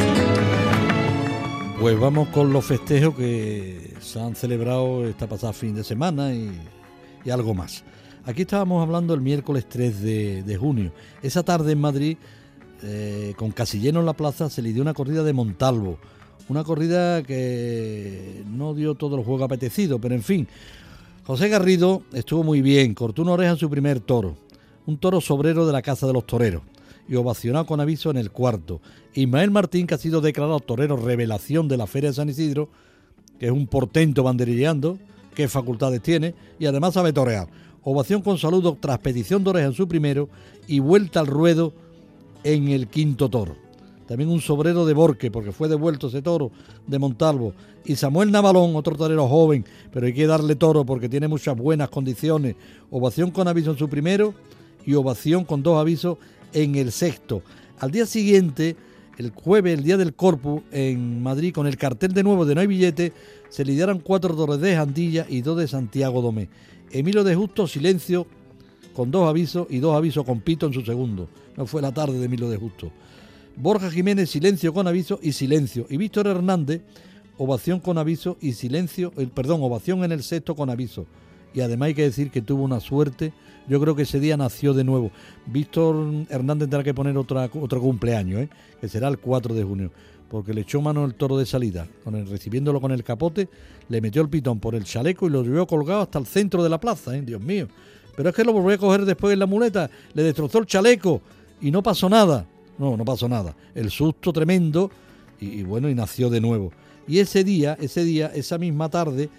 Pues vamos con los festejos que se han celebrado esta pasada fin de semana y, y algo más. Aquí estábamos hablando el miércoles tres de, de junio. Esa tarde en Madrid, eh, con casi lleno en la plaza, se le dio una corrida de Montalvo. Una corrida que no dio todo el juego apetecido, pero en fin. José Garrido estuvo muy bien, cortó una oreja en su primer toro. Un toro sobrero de la Casa de los Toreros y ovacionado con aviso en el cuarto. Ismael Martín, que ha sido declarado torero revelación de la Feria de San Isidro, que es un portento banderilleando, qué facultades tiene, y además sabe torear. Ovación con saludo tras petición de oreja en su primero y vuelta al ruedo en el quinto toro. También un sobrero de Borque, porque fue devuelto ese toro de Montalvo. Y Samuel Navalón, otro torero joven, pero hay que darle toro porque tiene muchas buenas condiciones. Ovación con aviso en su primero y ovación con dos avisos en el sexto. Al día siguiente, el jueves, el día del Corpus, en Madrid, con el cartel de nuevo de No hay billete, se lidiaron cuatro toros de Jandilla y dos de Santiago Domé. Emilio de Justo, silencio, con dos avisos y dos avisos con pito en su segundo. No fue la tarde de Emilio de Justo. Borja Jiménez, silencio con aviso y silencio. Y Víctor Hernández, ovación con aviso y silencio, eh, perdón, ovación en el sexto con aviso. Y además hay que decir que tuvo una suerte. Yo creo que ese día nació de nuevo. Víctor Hernández tendrá que poner otra, otro cumpleaños, ¿eh? Que será el cuatro de junio, porque le echó mano el toro de salida, con el, recibiéndolo con el capote, le metió el pitón por el chaleco y lo llevó colgado hasta el centro de la plaza, ¿eh? Dios mío. Pero es que lo volvió a coger después en la muleta, le destrozó el chaleco y no pasó nada. No, no pasó nada. El susto tremendo y, y bueno, y nació de nuevo. Y ese día, ese día, esa misma tarde,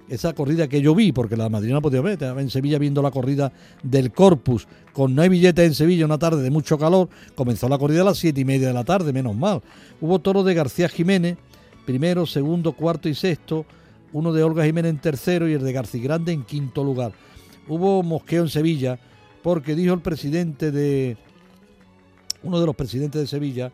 esa corrida que yo vi, porque la Madrid no podía ver, estaba en Sevilla viendo la corrida del Corpus, con no hay billetes en Sevilla, una tarde de mucho calor, comenzó la corrida a las siete y media de la tarde, menos mal. Hubo toros de García Jiménez, primero, segundo, cuarto y sexto, uno de Olga Jiménez en tercero y el de García Grande en quinto lugar. Hubo mosqueo en Sevilla, porque dijo el presidente de, uno de los presidentes de Sevilla,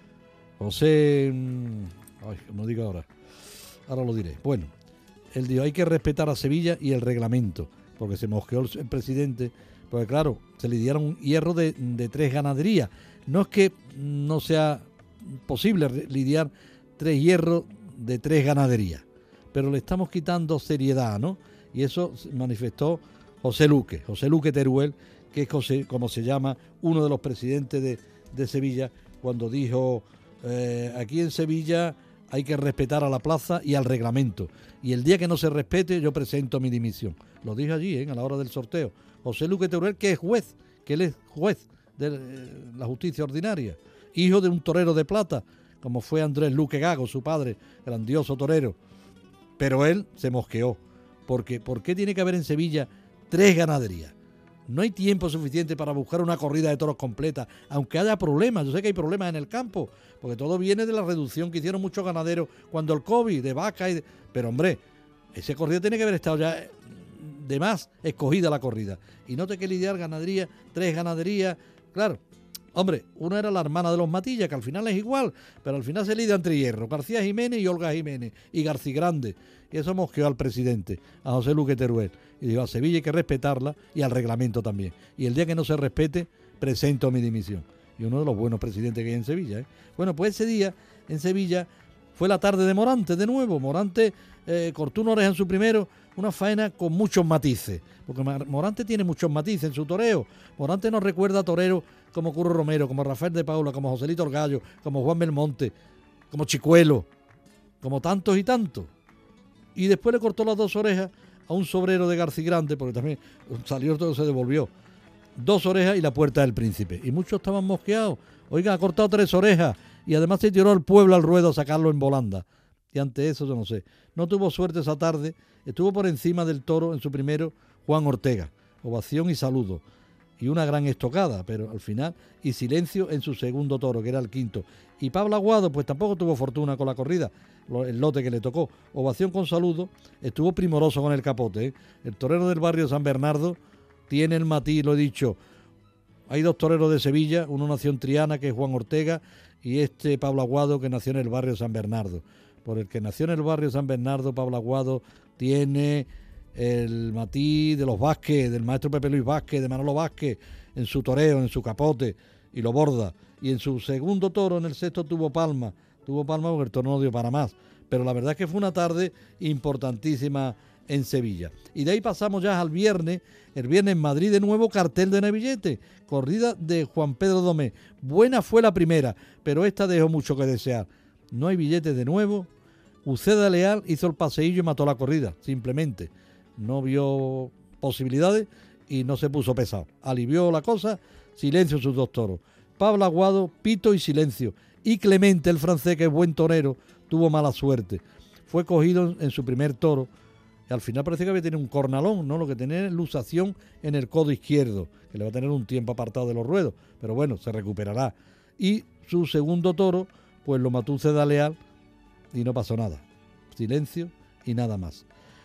José, ay, no digo ahora, ahora lo diré, bueno, él dijo, hay que respetar a Sevilla y el reglamento, porque se mosqueó el, el presidente, porque claro, se le dieron un hierro de, de tres ganaderías. No es que no sea posible lidiar tres hierros de tres ganaderías, pero le estamos quitando seriedad, ¿no? Y eso manifestó José Luque, José Luque Teruel, que es José, como se llama, uno de los presidentes de, de Sevilla, cuando dijo, eh, aquí en Sevilla hay que respetar a la plaza y al reglamento. Y el día que no se respete, yo presento mi dimisión. Lo dije allí, ¿eh? A la hora del sorteo. José Luque Teruel, que es juez, que él es juez de eh, la justicia ordinaria, hijo de un torero de plata, como fue Andrés Luque Gago, su padre, grandioso torero. Pero él se mosqueó. Porque, ¿por qué tiene que haber en Sevilla tres ganaderías? No hay tiempo suficiente para buscar una corrida de toros completa, aunque haya problemas. Yo sé que hay problemas en el campo, porque todo viene de la reducción que hicieron muchos ganaderos cuando el COVID, de vaca y de... Pero hombre, ese corrida tiene que haber estado ya de más escogida la corrida. Y no te que lidiar ganadería, tres ganaderías, claro. Hombre, una era la hermana de los Matilla, que al final es igual, pero al final se lidia entre hierro, García Jiménez y Olga Jiménez, y García Grande. Y eso mosqueó al presidente, a José Luque Teruel. Y dijo, a Sevilla hay que respetarla y al reglamento también. Y el día que no se respete, presento mi dimisión. Y uno de los buenos presidentes que hay en Sevilla, ¿eh? Bueno, pues ese día, en Sevilla, fue la tarde de Morante, de nuevo. Morante eh, cortó una oreja en su primero, una faena con muchos matices, porque Morante tiene muchos matices en su toreo. Morante nos recuerda a toreros como Curro Romero, como Rafael de Paula, como Joselito Orgallo, como Juan Belmonte, como Chicuelo, como tantos y tantos. Y después le cortó las dos orejas a un sobrero de García Grande, porque también salió todo, se devolvió. Dos orejas y la puerta del príncipe. Y muchos estaban mosqueados. Oiga, ha cortado tres orejas y además se tiró al pueblo al ruedo a sacarlo en volanda. Y ante eso, yo no sé. No tuvo suerte esa tarde. Estuvo por encima del toro en su primero Juan Ortega. Ovación y saludo. Y una gran estocada, pero al final, y silencio en su segundo toro, que era el quinto. Y Pablo Aguado, pues tampoco tuvo fortuna con la corrida, el lote que le tocó. Ovación con saludo, estuvo primoroso con el capote, ¿eh? El torero del barrio San Bernardo tiene el matiz, lo he dicho. Hay dos toreros de Sevilla, uno nació en Triana, que es Juan Ortega, y este Pablo Aguado, que nació en el barrio San Bernardo. Por el que nació en el barrio San Bernardo, Pablo Aguado tiene el matiz de los Vázquez, del maestro Pepe Luis Vázquez, de Manolo Vázquez, en su toreo, en su capote, y lo borda. Y en su segundo toro, en el sexto, tuvo palma, tuvo palma porque el toro no dio para más. Pero la verdad es que fue una tarde importantísima en Sevilla. Y de ahí pasamos ya al viernes, el viernes en Madrid de nuevo, cartel de Nevillete, corrida de Juan Pedro Domé. Buena fue la primera, pero esta dejó mucho que desear. No hay billetes de nuevo. Uceda Leal hizo el paseillo y mató la corrida, simplemente. No vio posibilidades y no se puso pesado. Alivió la cosa, silencio sus dos toros. Pablo Aguado, pito y silencio. Y Clemente, el francés, que es buen torero, tuvo mala suerte. Fue cogido en su primer toro y al final parece que había tenido un cornalón, ¿no? Lo que tenía es luxación en el codo izquierdo, que le va a tener un tiempo apartado de los ruedos, pero bueno, se recuperará. Y su segundo toro, pues lo mató Uceda Leal y no pasó nada. Silencio y nada más.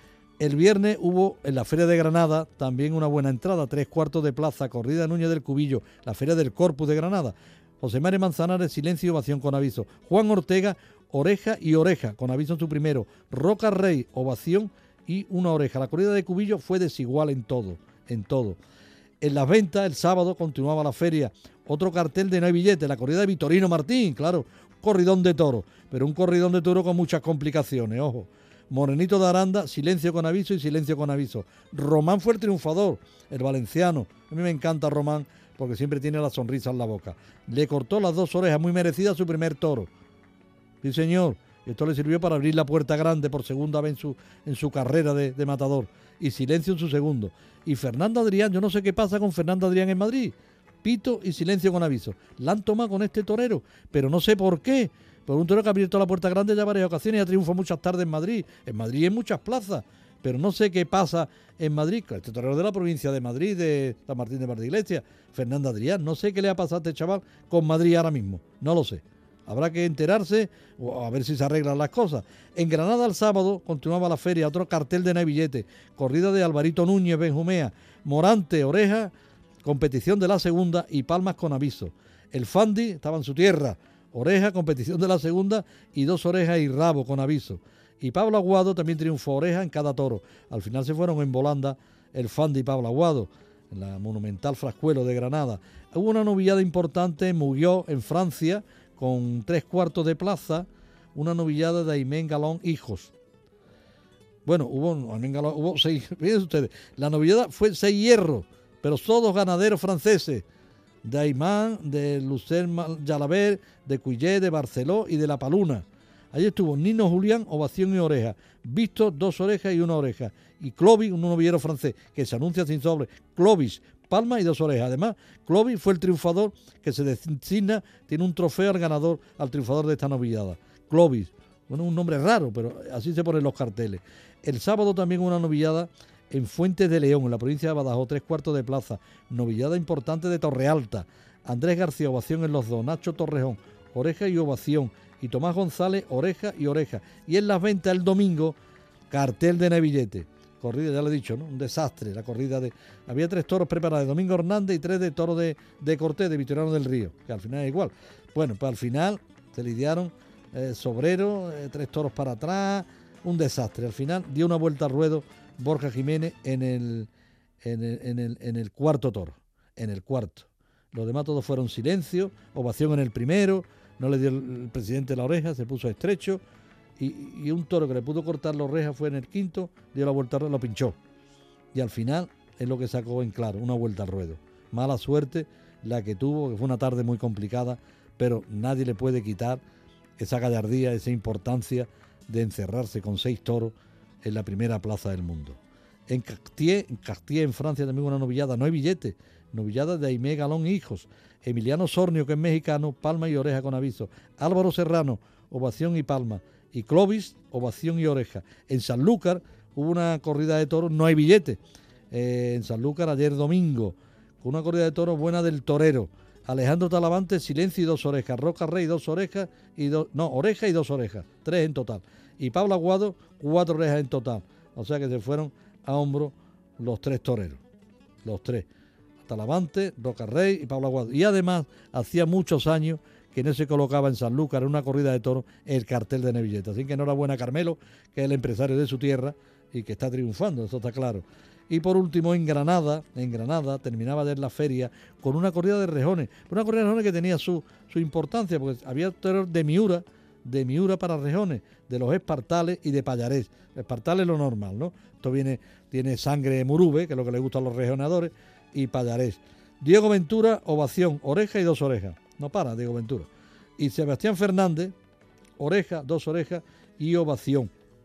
El viernes hubo en la Feria de Granada también una buena entrada, tres cuartos de plaza, corrida Núñez del Cubillo, la Feria del Corpus de Granada. José María Manzanares, silencio y ovación con aviso. Juan Ortega, oreja y oreja, con aviso en su primero. Roca Rey, ovación y una oreja. La corrida de Cubillo fue desigual en todo, en todo. En las ventas, el sábado continuaba la feria. Otro cartel de no hay billete, la corrida de Vitorino Martín, claro, corridón de toro, pero un corridón de toro con muchas complicaciones, ojo. Morenito de Aranda, silencio con aviso y silencio con aviso. Román fue el triunfador, el valenciano. A mí me encanta Román porque siempre tiene la sonrisa en la boca. Le cortó las dos orejas, muy merecidas, a su primer toro. Sí, señor. Esto le sirvió para abrir la puerta grande por segunda vez en su, en su carrera de, de matador. Y silencio en su segundo. Y Fernando Adrián, yo no sé qué pasa con Fernando Adrián en Madrid. Pito y silencio con aviso. La han tomado con este torero, pero no sé por qué. Por un torero que ha abierto la puerta grande ya varias ocasiones y ha triunfado muchas tardes en Madrid. En Madrid hay muchas plazas. Pero no sé qué pasa en Madrid, con este torero de la provincia de Madrid, de San Martín de Mar de Iglesia, Fernando Adrián, no sé qué le ha pasado a este chaval con Madrid ahora mismo, no lo sé. Habrá que enterarse o a ver si se arreglan las cosas. En Granada el sábado continuaba la feria, otro cartel de Navillete, corrida de Alvarito Núñez, Benjumea, Morante, Oreja, competición de la segunda y palmas con aviso. El Fandi estaba en su tierra, Oreja, competición de la segunda y dos orejas y rabo con aviso. Y Pablo Aguado también triunfó Oreja en cada toro. Al final se fueron en volanda el Fandi y Pablo Aguado, en la monumental Frascuelo de Granada. Hubo una novillada importante en Muguió, en Francia, con tres cuartos de plaza, una novillada de Aimén Galón Hijos. Bueno, hubo, Aimén Galón, hubo seis, fíjense ustedes, la novillada fue seis hierros, pero todos ganaderos franceses, de Aimán, de Lucien Jalabert, de Cuillet, de Barceló y de La Paluna. Allí estuvo Nino Julián, ovación y oreja, Visto, dos orejas y una oreja, y Clovis, un novillero francés que se anuncia sin sobre, Clovis, palma y dos orejas. Además, Clovis fue el triunfador que se designa, tiene un trofeo al ganador, al triunfador de esta novillada. Clovis, bueno, un nombre raro, pero así se ponen los carteles. El sábado también una novillada en Fuentes de León, en la provincia de Badajoz, tres cuartos de plaza, novillada importante de Torrealta. Andrés García, ovación en los dos, Nacho Torrejón, oreja y ovación, y Tomás González, oreja y oreja. Y en las ventas el domingo, cartel de Navillete. Corrida, ya lo he dicho, ¿no? Un desastre, la corrida de... Había tres toros preparados, de Domingo Hernández y tres de toros de, de Cortés, de Victoriano del Río, que al final es igual. Bueno, pues al final se lidiaron eh, Sobrero, eh, tres toros para atrás, un desastre. Al final dio una vuelta al ruedo Borja Jiménez en el, en el, en el, en el cuarto toro, en el cuarto. Los demás todos fueron silencio, ovación en el primero, no le dio el, el presidente la oreja, se puso estrecho. Y, y un toro que le pudo cortar la oreja fue en el quinto, dio la vuelta al ruedo, lo pinchó. Y al final es lo que sacó en claro, una vuelta al ruedo. Mala suerte la que tuvo, que fue una tarde muy complicada, pero nadie le puede quitar esa gallardía, esa importancia de encerrarse con seis toros en la primera plaza del mundo. En Castier, en Castier, en Francia, también una novillada, no hay billete, novillada de Aimé Galón Hijos, Emiliano Sornio, que es mexicano, palma y oreja con aviso, Álvaro Serrano, ovación y palma, y Clovis, ovación y oreja. En Sanlúcar hubo una corrida de toros, no hay billete. Eh, en Sanlúcar ayer domingo, con una corrida de toros buena del torero. Alejandro Talavante, silencio y dos orejas. Roca Rey, dos orejas y dos, no, oreja y dos orejas, tres en total. Y Pablo Aguado, cuatro orejas en total. O sea que se fueron a hombro los tres toreros, los tres. Talavante, Roca Rey y Pablo Aguado. Y además, hacía muchos años que no se colocaba en Sanlúcar en una corrida de toros el cartel de Navillete. Así que enhorabuena a Carmelo, que es el empresario de su tierra y que está triunfando, eso está claro. Y por último, en Granada, en Granada, terminaba de la feria con una corrida de rejones. Una corrida de rejones que tenía su, su importancia, porque había toros de Miura, de Miura para rejones, de los espartales y de Payarés. Espartales es lo normal, ¿no? Esto viene, tiene sangre murube, que es lo que le gusta a los rejoneadores, y Payarés. Diego Ventura, ovación, oreja y dos orejas. No para, Diego Ventura. Y Sebastián Fernández, oreja, dos orejas y ovación.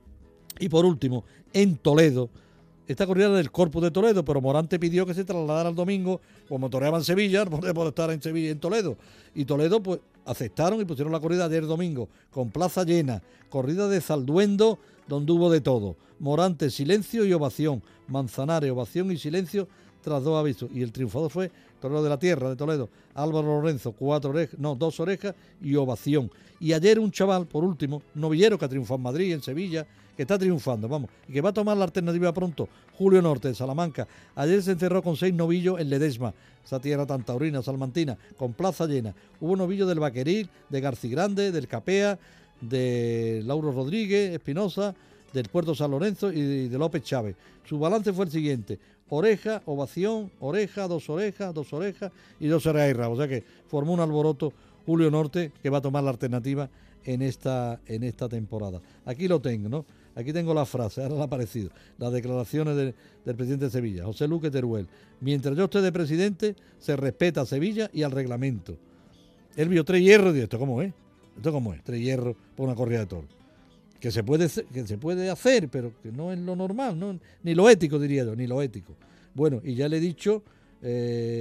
Y por último, en Toledo, esta corrida del Corpus de Toledo, pero Morante pidió que se trasladara el domingo, como toreaba en Sevilla, no podemos estar en Sevilla y en Toledo. Y Toledo, pues, aceptaron y pusieron la corrida ayer domingo, con plaza llena, corrida de Zalduendo, donde hubo de todo. Morante, silencio y ovación. Manzanares, ovación y silencio, tras dos avisos. Y el triunfador fue torero de la tierra de Toledo, Álvaro Lorenzo, cuatro orejas, no, dos orejas y ovación. Y ayer un chaval, por último, novillero que ha triunfado en Madrid, en Sevilla, que está triunfando, vamos, y que va a tomar la alternativa pronto, Julio Norte, de Salamanca. Ayer se encerró con seis novillos en Ledesma, esa tierra tan taurina, salmantina, con plaza llena. Hubo novillos del Vaqueril, de Garcigrande, del Capea, de Lauro Rodríguez, Espinosa, del Puerto San Lorenzo y de López Chávez. Su balance fue el siguiente: oreja, ovación, oreja, dos orejas, dos orejas y dos orejas y rabo. O sea que formó un alboroto Julio Norte, que va a tomar la alternativa en esta, en esta temporada. Aquí lo tengo, ¿no? Aquí tengo la frase, ahora la ha aparecido, las declaraciones de, del presidente de Sevilla, José Luque Teruel. Mientras yo esté de presidente, se respeta a Sevilla y al reglamento. Él vio tres hierros y dijo, ¿esto cómo es? ¿Esto cómo es? Tres hierros por una corrida de toros. Que se puede, que se puede hacer, pero que no es lo normal, ¿no? Ni lo ético, diría yo, ni lo ético. Bueno, y ya le he dicho eh,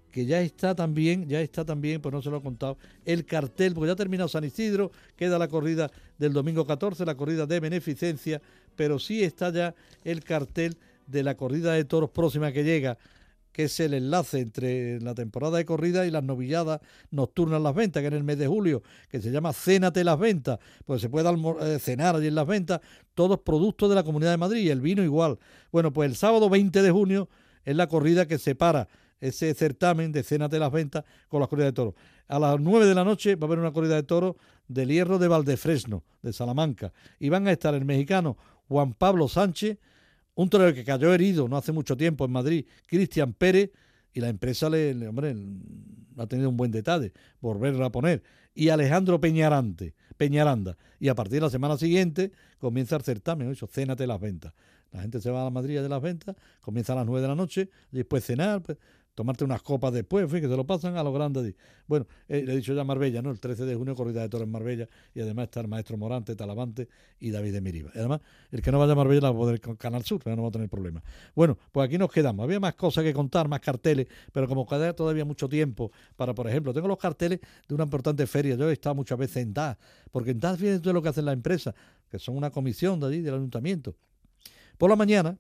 que ya está también, ya está también, pues no se lo he contado, el cartel, porque ya ha terminado San Isidro, queda la corrida del domingo catorce, la corrida de beneficencia, pero sí está ya el cartel de la corrida de toros próxima que llega, que es el enlace entre la temporada de corrida y las novilladas nocturnas Las Ventas, que en el mes de julio, que se llama Cénate Las Ventas, pues se puede almor- eh, cenar allí en Las Ventas, todos productos de la Comunidad de Madrid, y el vino igual. Bueno, pues el sábado veinte de junio es la corrida que separa ese certamen de Cénate Las Ventas con la corrida de toros. A las nueve de la noche va a haber una corrida de toros del Hierro de Valdefresno, de Salamanca, y van a estar el mexicano Juan Pablo Sánchez, un torero que cayó herido no hace mucho tiempo en Madrid, Cristian Pérez, y la empresa le, le hombre, ha tenido un buen detalle, volverla a poner, y Alejandro Peñarante, Peñaranda. Y a partir de la semana siguiente comienza el certamen, ¿no? Eso, Cénate Las Ventas. La gente se va a la Madrid de Las Ventas, comienza a las nueve de la noche, después cenar, pues, tomarte unas copas después, en fin, que se lo pasan a lo grande. Bueno, eh, le he dicho ya Marbella, ¿no? El trece de junio, corrida de toros en Marbella, y además está el maestro Morante, Talavante y David de Miriba. Y además, el que no vaya a Marbella la va a poder con Canal Sur, pero no va a tener problema. Bueno, pues aquí nos quedamos. Había más cosas que contar, más carteles, pero como queda todavía mucho tiempo para, por ejemplo, tengo los carteles de una importante feria. Yo he estado muchas veces en D A S, porque en D A S viene todo lo que hacen las empresas, que son una comisión de allí, del ayuntamiento. Por la mañana,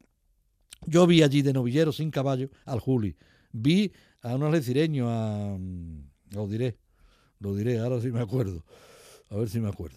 yo vi allí de novillero sin caballo al Juli. Vi a unos algecireños, a... lo diré, lo diré, ahora sí me acuerdo, a ver si me acuerdo.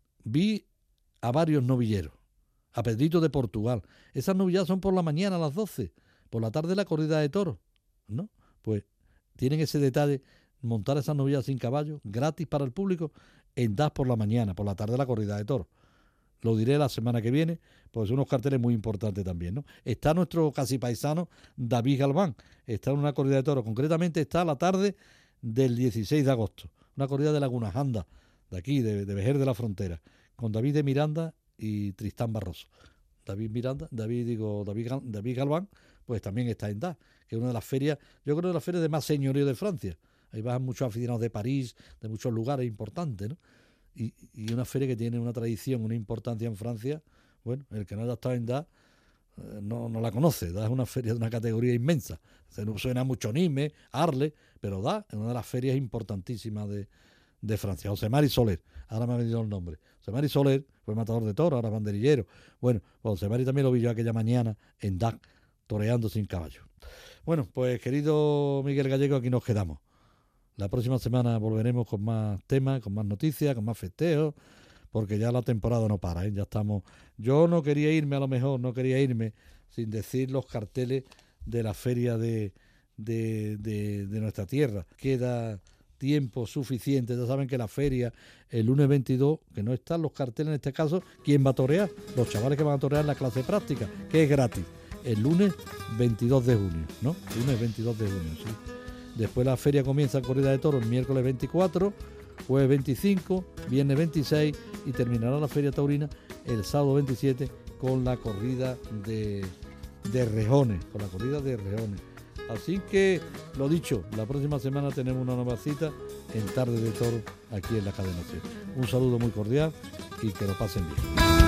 Vi a varios novilleros, a Pedrito de Portugal. Esas novilladas son por la mañana a las doce, por la tarde la corrida de toros, ¿no? Pues tienen ese detalle, montar esas novilladas sin caballo, gratis para el público, en D A S por la mañana, por la tarde la corrida de toros. Lo diré la semana que viene, pues son unos carteles muy importantes también, ¿no? Está nuestro casi paisano David Galván, está en una corrida de toros, concretamente está a la tarde del dieciséis de agosto, una corrida de Laguna Janda, de aquí, de, de Vejer de la Frontera, con David de Miranda y Tristán Barroso. David Miranda, David digo, David, David Galván, pues también está en D A S, que es una de las ferias, yo creo de las ferias de más señorío de Francia. Ahí van muchos aficionados de París, de muchos lugares importantes, ¿no? Y, y una feria que tiene una tradición, una importancia en Francia, bueno, el que no haya estado en D A S eh, no, no la conoce. D A S es una feria de una categoría inmensa. Se nos suena mucho Nîmes, Arles, pero D A S es una de las ferias importantísimas de, de Francia. José Mari Soler, ahora me ha venido el nombre. José Mari Soler fue matador de toros, ahora banderillero. Bueno, pues José Mari también lo vi yo aquella mañana en D A S, toreando sin caballo. Bueno, pues querido Miguel Gallego, aquí nos quedamos. La próxima semana volveremos con más temas, con más noticias, con más festejos, porque ya la temporada no para, ¿eh? Ya estamos. Yo no quería irme, a lo mejor, no quería irme sin decir los carteles de la feria de, de, de, de nuestra tierra. Queda tiempo suficiente. Ya saben que la feria, el lunes veintidós, que no están los carteles en este caso, ¿quién va a torear? Los chavales que van a torear en la clase práctica, que es gratis. El lunes veintidós de junio, ¿no? El lunes veintidós de junio, sí. Después la feria comienza corrida de toros el miércoles veinticuatro, jueves veinticinco, viernes veintiséis y terminará la feria taurina el sábado veintisiete con la corrida de, de rejones, con la corrida de rejones. Así que, lo dicho, la próxima semana tenemos una nueva cita en Tarde de Toros aquí en la Cadena C. Un saludo muy cordial y que lo pasen bien.